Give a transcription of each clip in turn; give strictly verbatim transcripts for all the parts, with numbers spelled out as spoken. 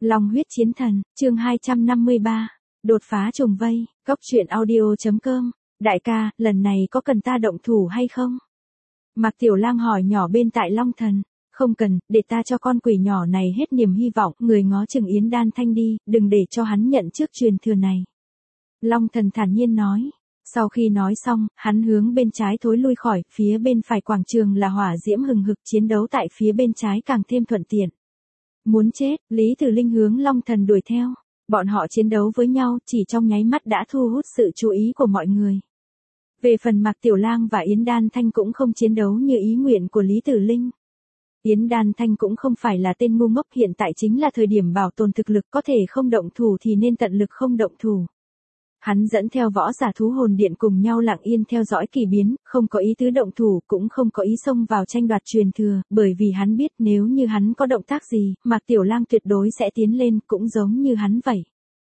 Long huyết chiến thần, chương hai trăm năm mươi ba, đột phá trùng vây, cốc truyện audio chấm com, đại ca, lần này có cần ta động thủ hay không? Mạc Tiểu Lang hỏi nhỏ bên tại Long Thần, không cần, để ta cho con quỷ nhỏ này hết niềm hy vọng, người ngó chừng Yến Đan Thanh đi, đừng để cho hắn nhận trước truyền thừa này. Long Thần thản nhiên nói. Sau khi nói xong, hắn hướng bên trái thối lui khỏi, phía bên phải quảng trường là hỏa diễm hừng hực, chiến đấu tại phía bên trái càng thêm thuận tiện. Muốn chết, Lý Tử Linh hướng Long Thần đuổi theo. Bọn họ chiến đấu với nhau, chỉ trong nháy mắt đã thu hút sự chú ý của mọi người. Về phần Mạc Tiểu Lang và Yến Đan Thanh cũng không chiến đấu như ý nguyện của Lý Tử Linh. Yến Đan Thanh cũng không phải là tên ngu ngốc, hiện tại chính là thời điểm bảo tồn thực lực, có thể không động thủ thì nên tận lực không động thủ. Hắn dẫn theo võ giả thú hồn điện cùng nhau lặng yên theo dõi kỳ biến, không có ý tứ động thủ, cũng không có ý xông vào tranh đoạt truyền thừa, bởi vì hắn biết nếu như hắn có động tác gì, Mạc Tiểu Lang tuyệt đối sẽ tiến lên, cũng giống như hắn vậy.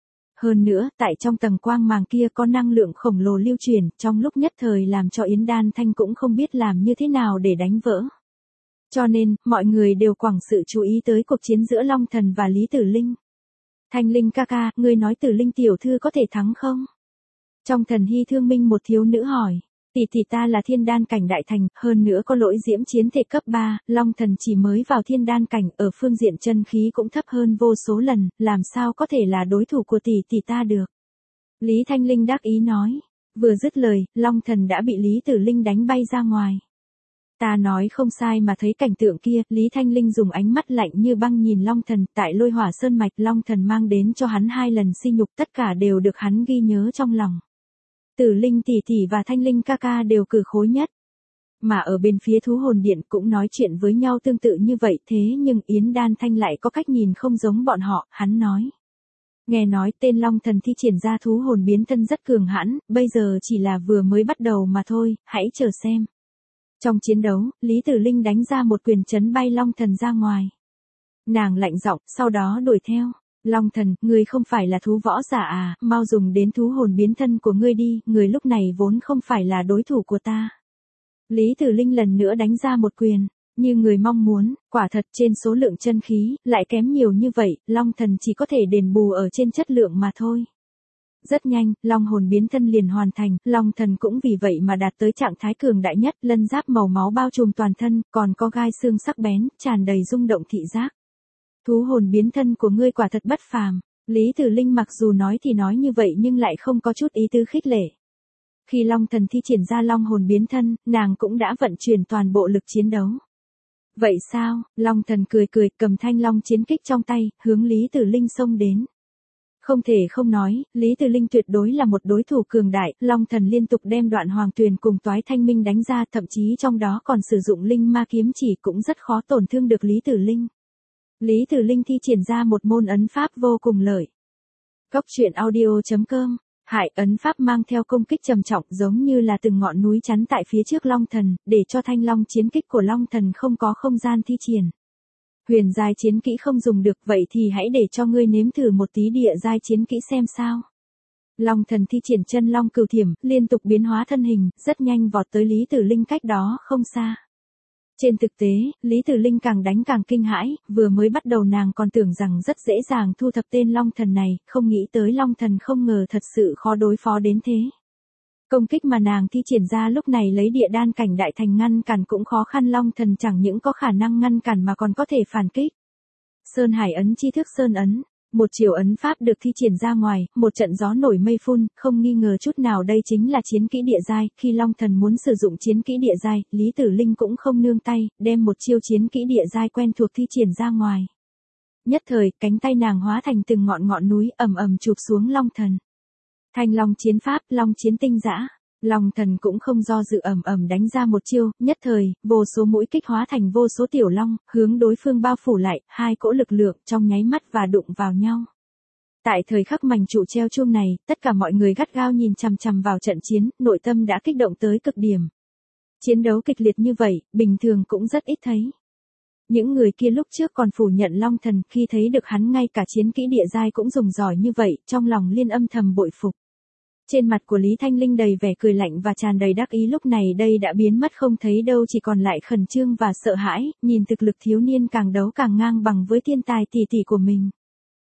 Hơn nữa, tại trong tầng quang màng kia có năng lượng khổng lồ lưu truyền, trong lúc nhất thời làm cho Yến Đan Thanh cũng không biết làm như thế nào để đánh vỡ. Cho nên, mọi người đều quẳng sự chú ý tới cuộc chiến giữa Long Thần và Lý Tử Linh. Thanh Linh ca ca, ngươi nói Tử Linh tiểu thư có thể thắng không? Trong Thần Hy Thương Minh một thiếu nữ hỏi, tỷ tỷ ta là thiên đan cảnh đại thành, hơn nữa có lỗi diễm chiến thể cấp ba, Long Thần chỉ mới vào thiên đan cảnh, ở phương diện chân khí cũng thấp hơn vô số lần, làm sao có thể là đối thủ của tỷ tỷ ta được? Lý Thanh Linh đắc ý nói, vừa dứt lời, Long Thần đã bị Lý Tử Linh đánh bay ra ngoài. Ta nói không sai mà, thấy cảnh tượng kia, Lý Thanh Linh dùng ánh mắt lạnh như băng nhìn Long Thần, tại Lôi Hỏa Sơn mạch Long Thần mang đến cho hắn hai lần sỉ nhục, tất cả đều được hắn ghi nhớ trong lòng. Tử Linh tỷ tỷ và Thanh Linh ca ca đều cử khối nhất. Mà ở bên phía thú hồn điện cũng nói chuyện với nhau tương tự như vậy, thế nhưng Yến Đan Thanh lại có cách nhìn không giống bọn họ, hắn nói. Nghe nói tên Long Thần thi triển ra thú hồn biến thân rất cường hãn, bây giờ chỉ là vừa mới bắt đầu mà thôi, hãy chờ xem. Trong chiến đấu, Lý Tử Linh đánh ra một quyền chấn bay Long Thần ra ngoài. Nàng lạnh giọng, sau đó đuổi theo. Long Thần, ngươi không phải là thú võ giả à, mau dùng đến thú hồn biến thân của ngươi đi, người lúc này vốn không phải là đối thủ của ta. Lý Tử Linh lần nữa đánh ra một quyền, như người mong muốn, quả thật trên số lượng chân khí, lại kém nhiều như vậy, Long Thần chỉ có thể đền bù ở trên chất lượng mà thôi. Rất nhanh, Long hồn biến thân liền hoàn thành, Long Thần cũng vì vậy mà đạt tới trạng thái cường đại nhất, lân giáp màu máu bao trùm toàn thân, còn có gai xương sắc bén, tràn đầy rung động thị giác. Thú hồn biến thân của ngươi quả thật bất phàm. Lý Tử Linh mặc dù nói thì nói như vậy nhưng lại không có chút ý tứ khích lệ. Khi Long Thần thi triển ra Long hồn biến thân, nàng cũng đã vận chuyển toàn bộ lực chiến đấu. Vậy sao? Long Thần cười cười, cầm thanh long chiến kích trong tay, hướng Lý Tử Linh xông đến. Không thể không nói, Lý Tử Linh tuyệt đối là một đối thủ cường đại, Long Thần liên tục đem đoạn hoàng tuyền cùng toái thanh minh đánh ra, thậm chí trong đó còn sử dụng linh ma kiếm chỉ, cũng rất khó tổn thương được Lý Tử Linh. Lý Tử Linh thi triển ra một môn ấn pháp vô cùng lợi. Cốc truyện audio chấm com, Hải ấn pháp mang theo công kích trầm trọng giống như là từng ngọn núi chắn tại phía trước Long Thần, để cho thanh long chiến kích của Long Thần không có không gian thi triển. Huyền giai chiến kỹ không dùng được, vậy thì hãy để cho ngươi nếm thử một tí địa giai chiến kỹ xem sao. Long Thần thi triển chân long cửu thiểm, liên tục biến hóa thân hình, rất nhanh vọt tới Lý Tử Linh cách đó không xa. Trên thực tế, Lý Tử Linh càng đánh càng kinh hãi, vừa mới bắt đầu nàng còn tưởng rằng rất dễ dàng thu thập tên Long Thần này, không nghĩ tới Long Thần không ngờ thật sự khó đối phó đến thế. Công kích mà nàng thi triển ra lúc này lấy địa đan cảnh đại thành ngăn cản cũng khó khăn, Long Thần chẳng những có khả năng ngăn cản mà còn có thể phản kích. Sơn Hải ấn chi thức sơn ấn, một chiều ấn pháp được thi triển ra ngoài, một trận gió nổi mây phun, không nghi ngờ chút nào đây chính là chiến kỹ địa giai, khi Long Thần muốn sử dụng chiến kỹ địa giai, Lý Tử Linh cũng không nương tay, đem một chiêu chiến kỹ địa giai quen thuộc thi triển ra ngoài. Nhất thời, cánh tay nàng hóa thành từng ngọn ngọn núi ầm ầm chụp xuống Long Thần. Thanh long chiến pháp, long chiến tinh dã. Long Thần cũng không do dự ầm ầm đánh ra một chiêu, nhất thời, vô số mũi kích hóa thành vô số tiểu long, hướng đối phương bao phủ lại, hai cỗ lực lượng trong nháy mắt và đụng vào nhau. Tại thời khắc mảnh trụ treo chuông này, tất cả mọi người gắt gao nhìn chằm chằm vào trận chiến, nội tâm đã kích động tới cực điểm. Chiến đấu kịch liệt như vậy, bình thường cũng rất ít thấy. Những người kia lúc trước còn phủ nhận Long Thần, khi thấy được hắn ngay cả chiến kỹ địa giai cũng dùng giỏi như vậy, trong lòng liên âm thầm bội phục. Trên mặt của Lý Thanh Linh đầy vẻ cười lạnh và tràn đầy đắc ý, lúc này đây đã biến mất không thấy đâu, chỉ còn lại khẩn trương và sợ hãi, nhìn thực lực thiếu niên càng đấu càng ngang bằng với thiên tài tỷ tỷ của mình.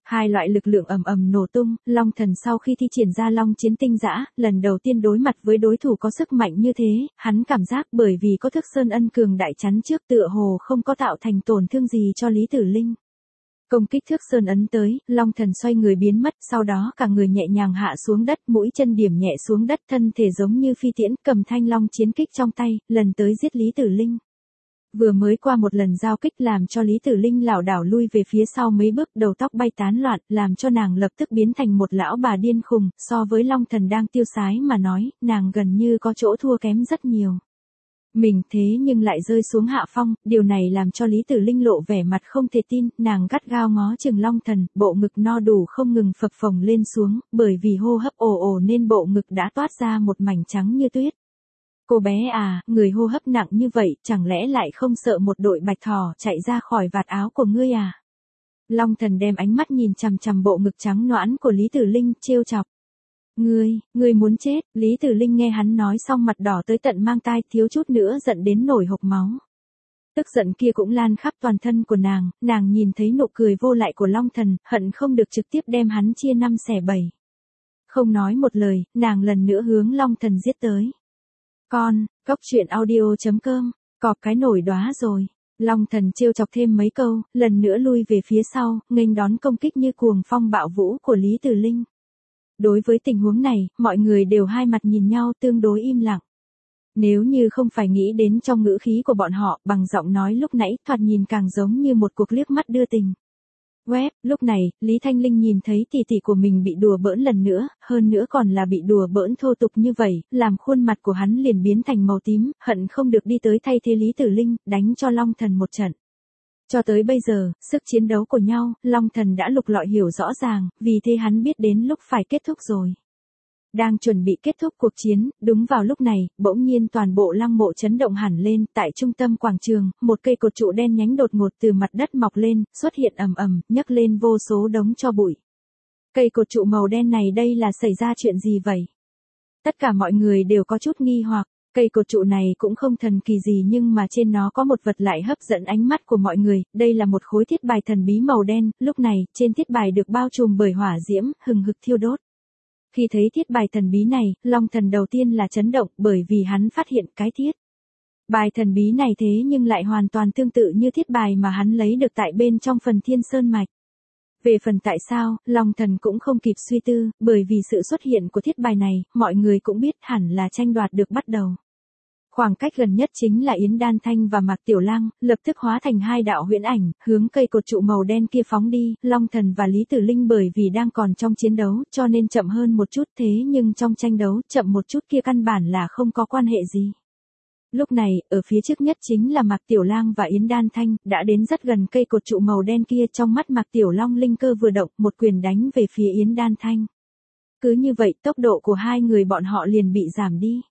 Hai loại lực lượng ầm ầm nổ tung, Long Thần sau khi thi triển ra Long Chiến Tinh Dã, lần đầu tiên đối mặt với đối thủ có sức mạnh như thế, hắn cảm giác bởi vì có Thức Sơn Ân cường đại chắn trước tựa hồ không có tạo thành tổn thương gì cho Lý Tử Linh. Công kích Thước Sơn Ấn tới, Long Thần xoay người biến mất, sau đó cả người nhẹ nhàng hạ xuống đất, mũi chân điểm nhẹ xuống đất, thân thể giống như phi tiễn, cầm thanh long chiến kích trong tay, lần tới giết Lý Tử Linh. Vừa mới qua một lần giao kích làm cho Lý Tử Linh lảo đảo lui về phía sau mấy bước, đầu tóc bay tán loạn, làm cho nàng lập tức biến thành một lão bà điên khùng, so với Long Thần đang tiêu sái mà nói, nàng gần như có chỗ thua kém rất nhiều. Mình thế nhưng lại rơi xuống hạ phong, điều này làm cho Lý Tử Linh lộ vẻ mặt không thể tin, nàng gắt gao ngó chừng Long Thần, bộ ngực no đủ không ngừng phập phồng lên xuống, bởi vì hô hấp ồ ồ nên bộ ngực đã toát ra một mảnh trắng như tuyết. Cô bé à, người hô hấp nặng như vậy, chẳng lẽ lại không sợ một đội bạch thỏ chạy ra khỏi vạt áo của ngươi à? Long Thần đem ánh mắt nhìn chằm chằm bộ ngực trắng nõn của Lý Tử Linh, trêu chọc. Ngươi, ngươi muốn chết, Lý Tử Linh nghe hắn nói xong mặt đỏ tới tận mang tai, thiếu chút nữa giận đến nổi hộc máu. Tức giận kia cũng lan khắp toàn thân của nàng, nàng nhìn thấy nụ cười vô lại của Long Thần, hận không được trực tiếp đem hắn chia năm xẻ bảy. Không nói một lời, nàng lần nữa hướng Long Thần giết tới. Con, cốc truyện audio chấm com, cọp cái nổi đóa rồi. Long Thần trêu chọc thêm mấy câu, lần nữa lui về phía sau, nghênh đón công kích như cuồng phong bạo vũ của Lý Tử Linh. Đối với tình huống này, mọi người đều hai mặt nhìn nhau tương đối im lặng. Nếu như không phải nghĩ đến trong ngữ khí của bọn họ, bằng giọng nói lúc nãy, thoạt nhìn càng giống như một cuộc liếc mắt đưa tình. Web, lúc này, Lý Thanh Linh nhìn thấy tỷ tỷ của mình bị đùa bỡn lần nữa, hơn nữa còn là bị đùa bỡn thô tục như vậy, làm khuôn mặt của hắn liền biến thành màu tím, hận không được đi tới thay thế Lý Tử Linh, đánh cho Long Thần một trận. Cho tới bây giờ, sức chiến đấu của nhau, Long Thần đã lục lọi hiểu rõ ràng, vì thế hắn biết đến lúc phải kết thúc rồi. Đang chuẩn bị kết thúc cuộc chiến, đúng vào lúc này, bỗng nhiên toàn bộ lăng mộ chấn động hẳn lên, tại trung tâm quảng trường, một cây cột trụ đen nhánh đột ngột từ mặt đất mọc lên, xuất hiện ầm ầm, nhấc lên vô số đống tro bụi. Cây cột trụ màu đen này đây là xảy ra chuyện gì vậy? Tất cả mọi người đều có chút nghi hoặc. Cây cột trụ này cũng không thần kỳ gì nhưng mà trên nó có một vật lại hấp dẫn ánh mắt của mọi người, đây là một khối thiết bài thần bí màu đen, lúc này, trên thiết bài được bao trùm bởi hỏa diễm, hừng hực thiêu đốt. Khi thấy thiết bài thần bí này, Long Thần đầu tiên là chấn động, bởi vì hắn phát hiện cái thiết bài thần bí này thế nhưng lại hoàn toàn tương tự như thiết bài mà hắn lấy được tại bên trong phần Thiên Sơn Mạch. Về phần tại sao, Long Thần cũng không kịp suy tư, bởi vì sự xuất hiện của thiết bài này, mọi người cũng biết hẳn là tranh đoạt được bắt đầu. Khoảng cách gần nhất chính là Yến Đan Thanh và Mạc Tiểu Lang, lập tức hóa thành hai đạo huyễn ảnh, hướng cây cột trụ màu đen kia phóng đi, Long Thần và Lý Tử Linh bởi vì đang còn trong chiến đấu, cho nên chậm hơn một chút, thế nhưng trong tranh đấu, chậm một chút kia căn bản là không có quan hệ gì. Lúc này, ở phía trước nhất chính là Mạc Tiểu Lang và Yến Đan Thanh, đã đến rất gần cây cột trụ màu đen kia, trong mắt Mạc Tiểu Long linh cơ vừa động, một quyền đánh về phía Yến Đan Thanh. Cứ như vậy, tốc độ của hai người bọn họ liền bị giảm đi.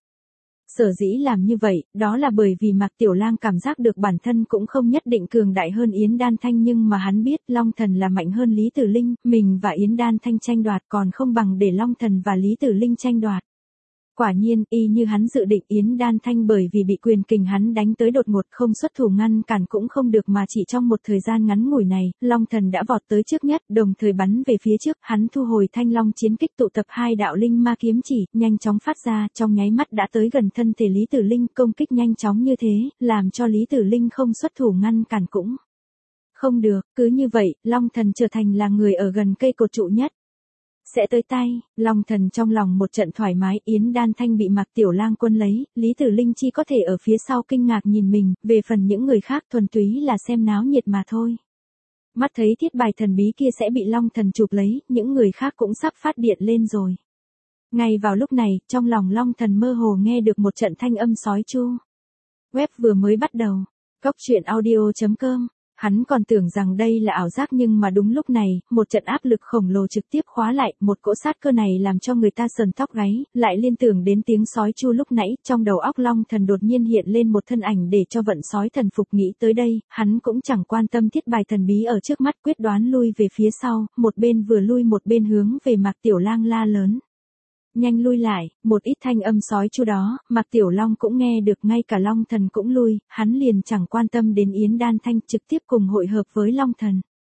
Sở dĩ làm như vậy, đó là bởi vì Mạc Tiểu Lang cảm giác được bản thân cũng không nhất định cường đại hơn Yến Đan Thanh, nhưng mà hắn biết Long Thần là mạnh hơn Lý Tử Linh, mình và Yến Đan Thanh tranh đoạt còn không bằng để Long Thần và Lý Tử Linh tranh đoạt. Quả nhiên, y như hắn dự định, Yến Đan Thanh bởi vì bị quyền kình hắn đánh tới đột ngột, không xuất thủ ngăn cản cũng không được, mà chỉ trong một thời gian ngắn ngủi này, Long Thần đã vọt tới trước nhất, đồng thời bắn về phía trước, hắn thu hồi thanh long chiến kích, tụ tập hai đạo linh ma kiếm chỉ, nhanh chóng phát ra, trong nháy mắt đã tới gần thân thể Lý Tử Linh, công kích nhanh chóng như thế, làm cho Lý Tử Linh không xuất thủ ngăn cản cũng không được, cứ như vậy, Long Thần trở thành là người ở gần cây cột trụ nhất. Sẽ tới tay, Long Thần trong lòng một trận thoải mái, Yến Đan Thanh bị Mạc Tiểu Lang quân lấy, Lý Tử Linh chỉ có thể ở phía sau kinh ngạc nhìn mình, về phần những người khác thuần túy là xem náo nhiệt mà thôi. Mắt thấy thiết bài thần bí kia sẽ bị Long Thần chụp lấy, những người khác cũng sắp phát điện lên rồi. Ngay vào lúc này, trong lòng Long Thần mơ hồ nghe được một trận thanh âm sói chu. Web vừa mới bắt đầu. cốc truyện audio chấm com. Hắn còn tưởng rằng đây là ảo giác, nhưng mà đúng lúc này, một trận áp lực khổng lồ trực tiếp khóa lại, một cỗ sát cơ này làm cho người ta sờn tóc gáy, lại liên tưởng đến tiếng sói chu lúc nãy, trong đầu óc Long Thần đột nhiên hiện lên một thân ảnh để cho vận sói thần phục. Nghĩ tới đây, hắn cũng chẳng quan tâm thiết bài thần bí ở trước mắt, quyết đoán lui về phía sau, một bên vừa lui một bên hướng về Mạc Tiểu Lang la lớn. Nhanh lui lại, một ít thanh âm sói chu đó, Mạc Tiểu Long cũng nghe được, ngay cả Long Thần cũng lui, hắn liền chẳng quan tâm đến Yến Đan Thanh, trực tiếp cùng hội hợp với Long Thần.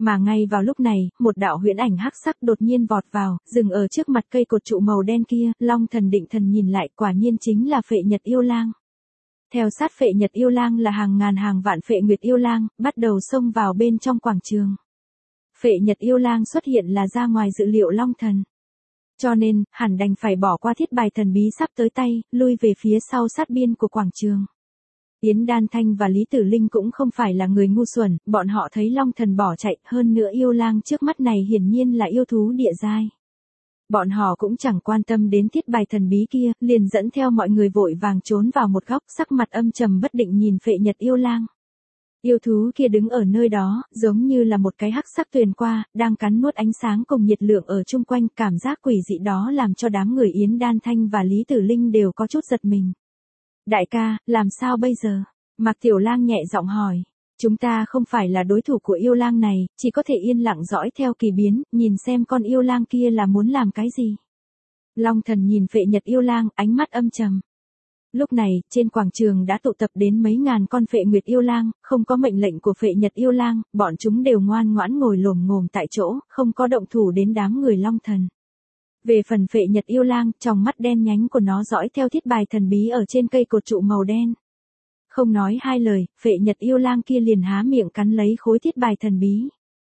Mà ngay vào lúc này, một đạo huyễn ảnh hắc sắc đột nhiên vọt vào, dừng ở trước mặt cây cột trụ màu đen kia, Long Thần định thần nhìn lại, quả nhiên chính là Phệ Nhật Yêu Lang. Theo sát Phệ Nhật Yêu Lang là hàng ngàn hàng vạn Phệ Nguyệt Yêu Lang, bắt đầu xông vào bên trong quảng trường. Phệ Nhật Yêu Lang xuất hiện là ra ngoài dự liệu Long Thần. Cho nên, hẳn đành phải bỏ qua thiết bài thần bí sắp tới tay, lui về phía sau sát biên của quảng trường. Yến Đan Thanh và Lý Tử Linh cũng không phải là người ngu xuẩn, bọn họ thấy Long Thần bỏ chạy, hơn nữa yêu lang trước mắt này hiển nhiên là yêu thú địa giai. Bọn họ cũng chẳng quan tâm đến thiết bài thần bí kia, liền dẫn theo mọi người vội vàng trốn vào một góc, sắc mặt âm trầm bất định nhìn Phệ Nhật Yêu Lang. Yêu thú kia đứng ở nơi đó, giống như là một cái hắc sắc tuyền qua, đang cắn nuốt ánh sáng cùng nhiệt lượng ở chung quanh, cảm giác quỷ dị đó làm cho đám người Yến Đan Thanh và Lý Tử Linh đều có chút giật mình. Đại ca, làm sao bây giờ? Mạc Tiểu Lang nhẹ giọng hỏi. Chúng ta không phải là đối thủ của yêu lang này, chỉ có thể yên lặng dõi theo kỳ biến, nhìn xem con yêu lang kia là muốn làm cái gì. Long Thần nhìn Phệ Nhật Yêu Lang, ánh mắt âm trầm. Lúc này, trên quảng trường đã tụ tập đến mấy ngàn con Phệ Nguyệt Yêu Lang, không có mệnh lệnh của Phệ Nhật Yêu Lang, bọn chúng đều ngoan ngoãn ngồi lồm ngồm tại chỗ, không có động thủ đến đám người Long Thần. Về phần Phệ Nhật Yêu Lang, trong mắt đen nhánh của nó dõi theo thiết bài thần bí ở trên cây cột trụ màu đen. Không nói hai lời, Phệ Nhật Yêu Lang kia liền há miệng cắn lấy khối thiết bài thần bí.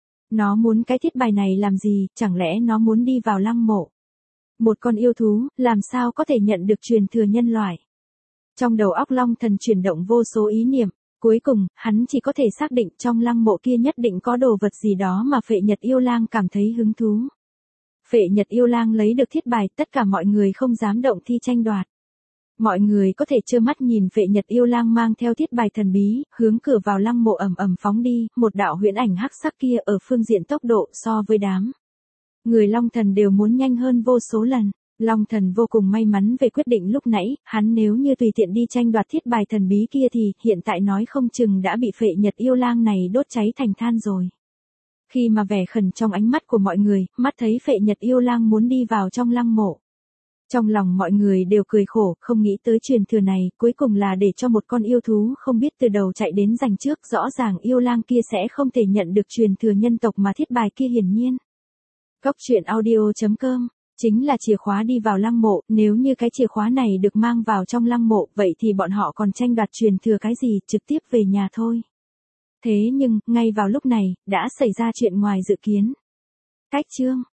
Nó muốn cái thiết bài này làm gì, chẳng lẽ nó muốn đi vào lăng mộ? Một con yêu thú, làm sao có thể nhận được truyền thừa nhân loại? Trong đầu óc Long Thần chuyển động vô số ý niệm, cuối cùng, hắn chỉ có thể xác định trong lăng mộ kia nhất định có đồ vật gì đó mà Phệ Nhật Yêu Lang cảm thấy hứng thú. Phệ Nhật Yêu Lang lấy được thiết bài, tất cả mọi người không dám động thi tranh đoạt. Mọi người có thể trơ mắt nhìn Phệ Nhật Yêu Lang mang theo thiết bài thần bí, hướng cửa vào lăng mộ ầm ầm phóng đi, một đạo huyễn ảnh hắc sắc kia ở phương diện tốc độ so với đám người Long Thần đều muốn nhanh hơn vô số lần. Long Thần vô cùng may mắn về quyết định lúc nãy, hắn nếu như tùy tiện đi tranh đoạt thiết bài thần bí kia thì hiện tại nói không chừng đã bị Phệ Nhật Yêu Lang này đốt cháy thành than rồi. Khi mà vẻ khẩn trong ánh mắt của mọi người, mắt thấy Phệ Nhật Yêu Lang muốn đi vào trong lăng mộ. Trong lòng mọi người đều cười khổ, không nghĩ tới truyền thừa này, cuối cùng là để cho một con yêu thú không biết từ đầu chạy đến giành trước, rõ ràng yêu lang kia sẽ không thể nhận được truyền thừa nhân tộc mà thiết bài kia hiển nhiên. Cốc truyện audio chấm com chính là chìa khóa đi vào lăng mộ, nếu như cái chìa khóa này được mang vào trong lăng mộ, vậy thì bọn họ còn tranh đoạt truyền thừa cái gì, trực tiếp về nhà thôi. Thế nhưng, ngay vào lúc này, đã xảy ra chuyện ngoài dự kiến. Cách chương